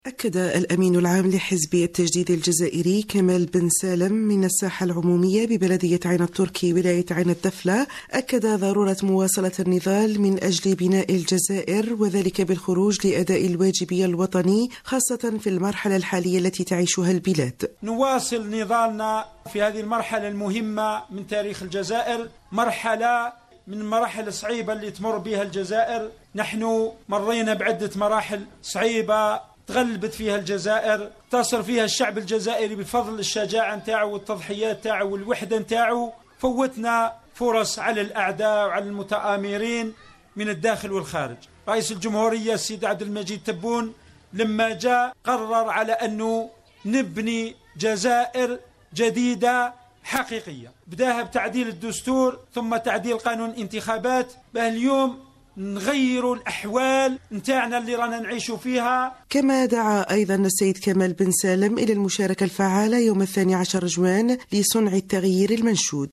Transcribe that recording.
أكد الأمين العام لحزب التجديد الجزائري كمال بن سالم من الساحة العمومية ببلدية عين التركي ولاية عين الدفلة أكد ضرورة مواصلة النضال من أجل بناء الجزائر، وذلك بالخروج لأداء الواجبية الوطني خاصة في المرحلة الحالية التي تعيشها البلاد. نواصل نضالنا في هذه المرحلة المهمة من تاريخ الجزائر، مرحلة من المراحل الصعيبة اللي تمر بها الجزائر. نحن مرينا بعدة مراحل صعيبة تغلبت فيها الجزائر، انتصر فيها الشعب الجزائري بفضل الشجاعة نتاعو والتضحيات نتاعو والوحدة نتاعو. فوتنا فرص على الأعداء وعلى المتآمرين من الداخل والخارج. رئيس الجمهورية السيد عبد المجيد تبون لما جاء قرر على أنه نبني جزائر جديدة حقيقية، بداها بتعديل الدستور ثم تعديل قانون الانتخابات. اليوم نغيروا الأحوال نتاعنا اللي رانا نعيشوا فيها. كما دعا أيضا السيد كمال بن سالم إلى المشاركة الفعالة يوم 12 جوان لصنع التغيير المنشود.